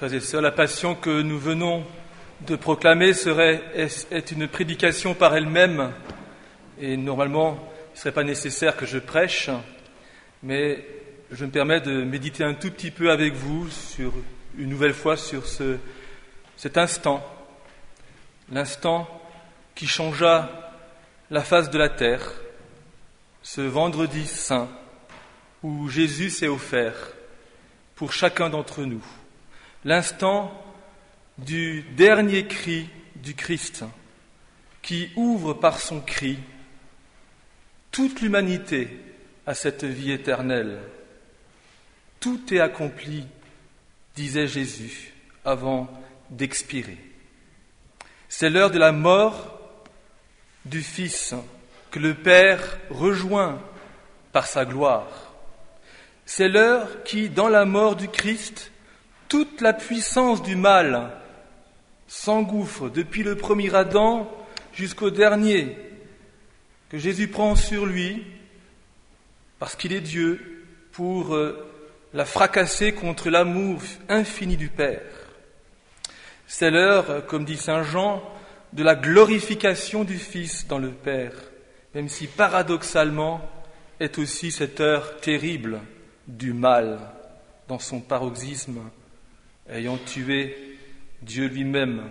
Frères et sœurs, la passion que nous venons de proclamer est une prédication par elle-même, et normalement, il ne serait pas nécessaire que je prêche, mais je me permets de méditer un tout petit peu avec vous une nouvelle fois sur cet instant, l'instant qui changea la face de la terre, ce vendredi saint où Jésus s'est offert pour chacun d'entre nous, l'instant du dernier cri du Christ qui ouvre par son cri toute l'humanité à cette vie éternelle. Tout est accompli, disait Jésus avant d'expirer. C'est l'heure de la mort du Fils que le Père rejoint par sa gloire. C'est l'heure qui, dans la mort du Christ, toute la puissance du mal s'engouffre depuis le premier Adam jusqu'au dernier, que Jésus prend sur lui, parce qu'il est Dieu, pour la fracasser contre l'amour infini du Père. C'est l'heure, comme dit saint Jean, de la glorification du Fils dans le Père, même si paradoxalement est aussi cette heure terrible du mal dans son paroxysme, ayant tué Dieu lui-même.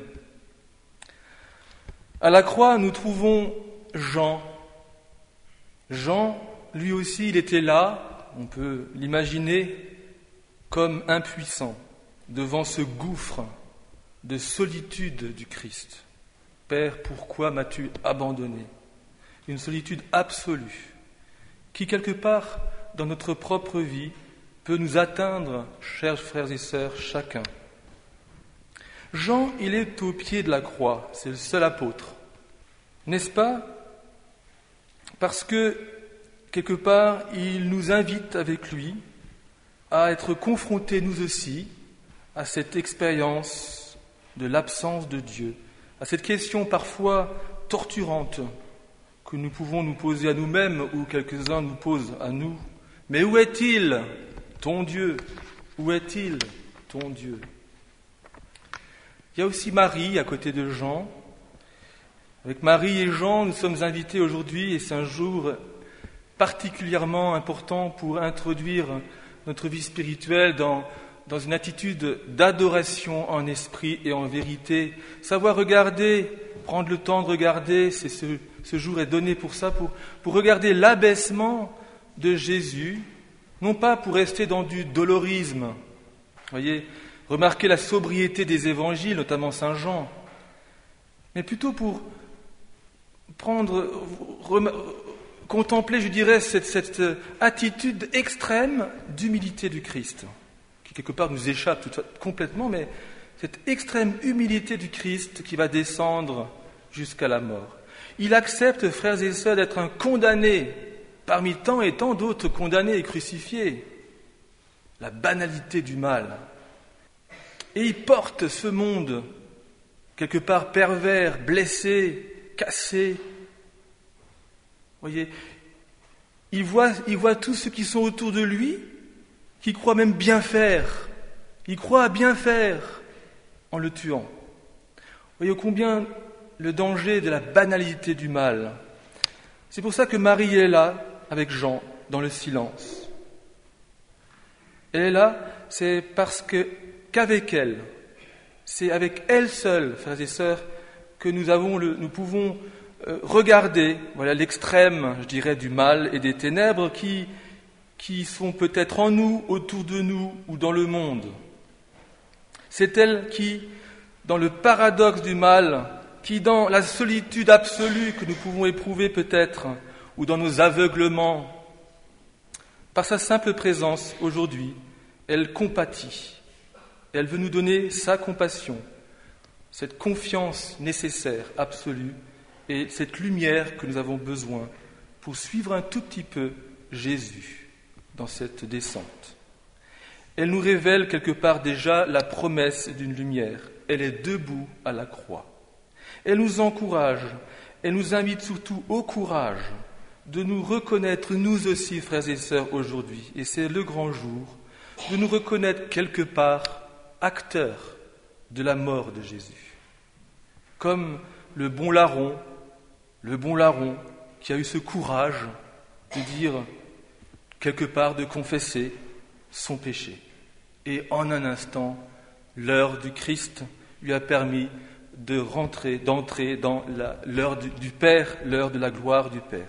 À la croix, nous trouvons Jean. Jean, lui aussi, il était là, on peut l'imaginer, comme impuissant devant ce gouffre de solitude du Christ. Père, pourquoi m'as-tu abandonné ? Une solitude absolue qui, quelque part, dans notre propre vie, peut nous atteindre, chers frères et sœurs, chacun. Jean, il est au pied de la croix, c'est le seul apôtre. N'est-ce pas ? Parce que, quelque part, il nous invite avec lui à être confrontés, nous aussi, à cette expérience de l'absence de Dieu, à cette question parfois torturante que nous pouvons nous poser à nous-mêmes ou quelques-uns nous posent à nous. Mais où est-il, ton Dieu ? Où est-il, ton Dieu ? Il y a aussi Marie à côté de Jean. Avec Marie et Jean, nous sommes invités aujourd'hui, et c'est un jour particulièrement important pour introduire notre vie spirituelle dans une attitude d'adoration en esprit et en vérité. Savoir regarder, prendre le temps de regarder, ce jour est donné pour ça, pour regarder l'abaissement de Jésus, non pas pour rester dans du dolorisme. Voyez, remarquez la sobriété des évangiles, notamment Saint Jean, mais plutôt pour contempler, je dirais, cette attitude extrême d'humilité du Christ, qui quelque part nous échappe complètement, mais cette extrême humilité du Christ qui va descendre jusqu'à la mort. Il accepte, frères et sœurs, d'être un condamné parmi tant et tant d'autres condamnés et crucifiés. La banalité du mal. Et il porte ce monde, quelque part pervers, blessé, cassé. Voyez, il voit tous ceux qui sont autour de lui, qui croient même bien faire. Il croit à bien faire en le tuant. Voyez combien le danger de la banalité du mal. C'est pour ça que Marie est là, avec Jean, dans le silence. Elle est là, c'est parce qu'avec elle, c'est avec elle seule, frères et sœurs, que nous pouvons regarder, voilà, l'extrême, je dirais, du mal et des ténèbres qui sont peut-être en nous, autour de nous ou dans le monde. C'est elle qui, dans le paradoxe du mal, qui dans la solitude absolue que nous pouvons éprouver peut-être, ou dans nos aveuglements, par sa simple présence aujourd'hui, elle compatit. Elle veut nous donner sa compassion, cette confiance nécessaire, absolue, et cette lumière que nous avons besoin pour suivre un tout petit peu Jésus dans cette descente. Elle nous révèle quelque part déjà la promesse d'une lumière. Elle est debout à la croix. Elle nous encourage, elle nous invite surtout au courage de nous reconnaître, nous aussi, frères et sœurs, aujourd'hui. Et c'est le grand jour, de nous reconnaître quelque part acteur de la mort de Jésus. Comme le bon larron qui a eu ce courage de dire quelque part, de confesser son péché. Et en un instant, l'heure du Christ lui a permis d'entrer dans l'heure du Père, l'heure de la gloire du Père.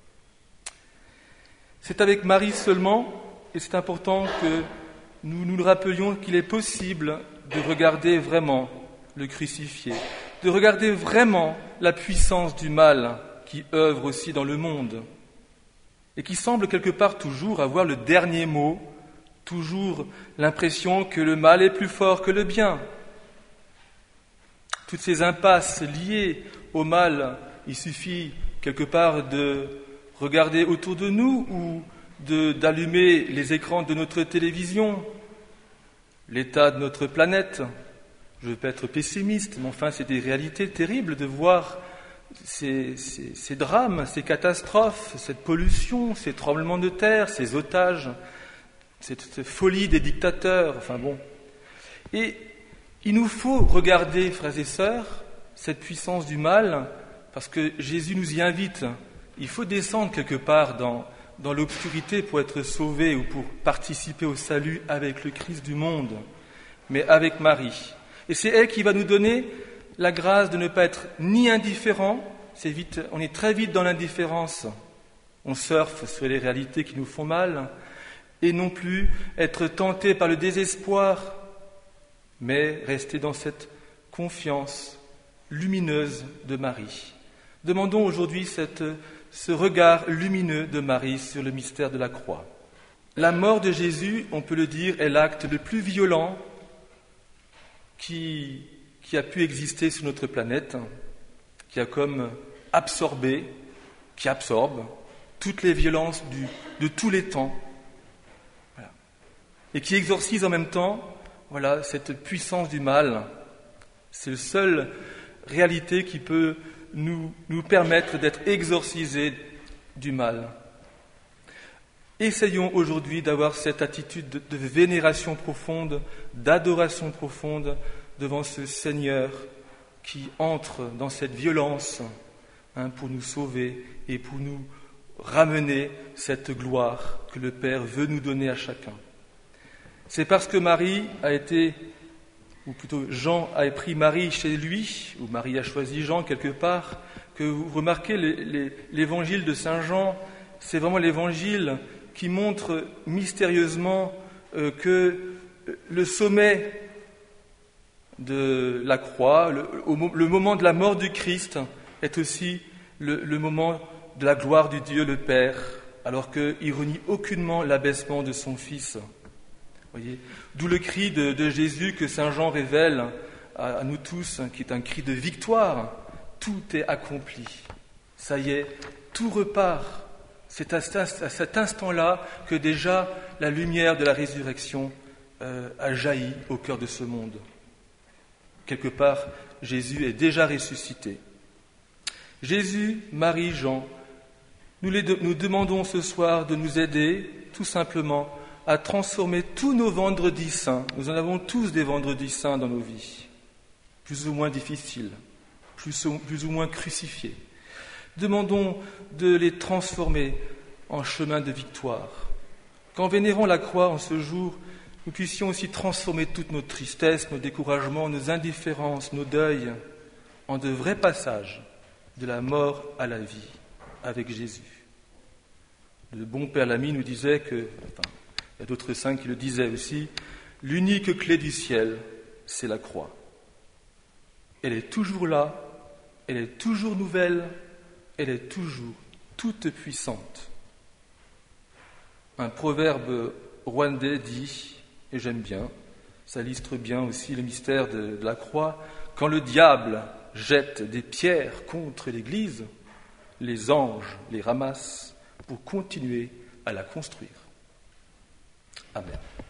C'est avec Marie seulement, et c'est important que nous nous rappelions qu'il est possible de regarder vraiment le crucifié, de regarder vraiment la puissance du mal qui œuvre aussi dans le monde et qui semble quelque part toujours avoir le dernier mot, toujours l'impression que le mal est plus fort que le bien. Toutes ces impasses liées au mal, il suffit quelque part de regarder autour de nous ou d'allumer les écrans de notre télévision, l'état de notre planète. Je ne veux pas être pessimiste, mais enfin c'est des réalités terribles de voir ces drames, ces catastrophes, cette pollution, ces tremblements de terre, ces otages, cette folie des dictateurs, enfin bon. Et il nous faut regarder, frères et sœurs, cette puissance du mal, parce que Jésus nous y invite. Il faut descendre quelque part dans l'obscurité pour être sauvé ou pour participer au salut avec le Christ du monde, mais avec Marie. Et c'est elle qui va nous donner la grâce de ne pas être ni indifférent, on est très vite dans l'indifférence, on surfe sur les réalités qui nous font mal, et non plus être tenté par le désespoir, mais rester dans cette confiance lumineuse de Marie. Demandons aujourd'hui ce regard lumineux de Marie sur le mystère de la croix. La mort de Jésus, on peut le dire, est l'acte le plus violent qui a pu exister sur notre planète, qui a comme qui absorbe toutes les violences de tous les temps, voilà. Et qui exorcise en même temps, voilà, cette puissance du mal. C'est la seule réalité qui peut nous permettre d'être exorcisés du mal. Essayons aujourd'hui d'avoir cette attitude de vénération profonde, d'adoration profonde devant ce Seigneur qui entre dans cette violence pour nous sauver et pour nous ramener cette gloire que le Père veut nous donner à chacun. C'est parce que Marie a été, ou plutôt Jean a pris Marie chez lui, ou Marie a choisi Jean quelque part, que vous remarquez l'évangile de Saint Jean, c'est vraiment l'évangile qui montre mystérieusement que le sommet de la croix, le moment de la mort du Christ est aussi le moment de la gloire du Dieu le Père, alors qu'il renie aucunement l'abaissement de son Fils. Voyez, d'où le cri de Jésus que Saint Jean révèle à nous tous, qui est un cri de victoire. Tout est accompli. Ça y est, tout repart. C'est à cet instant-là que déjà la lumière de la résurrection a jailli au cœur de ce monde. Quelque part, Jésus est déjà ressuscité. Jésus, Marie, Jean, nous demandons ce soir de nous aider tout simplement à transformer tous nos vendredis saints. Nous en avons tous des vendredis saints dans nos vies, plus ou moins difficiles, plus ou moins crucifiés. Demandons de les transformer en chemin de victoire. Qu'en vénérant la croix en ce jour, nous puissions aussi transformer toutes nos tristesses, nos découragements, nos indifférences, nos deuils, en de vrais passages de la mort à la vie avec Jésus. Le bon Père Lamy nous disait il y a d'autres saints qui le disaient aussi, l'unique clé du ciel, c'est la croix. Elle est toujours là, elle est toujours nouvelle, elle est toujours toute puissante. Un proverbe rwandais dit, et j'aime bien, ça illustre bien aussi le mystère de la croix, quand le diable jette des pierres contre l'Église, les anges les ramassent pour continuer à la construire. Amen.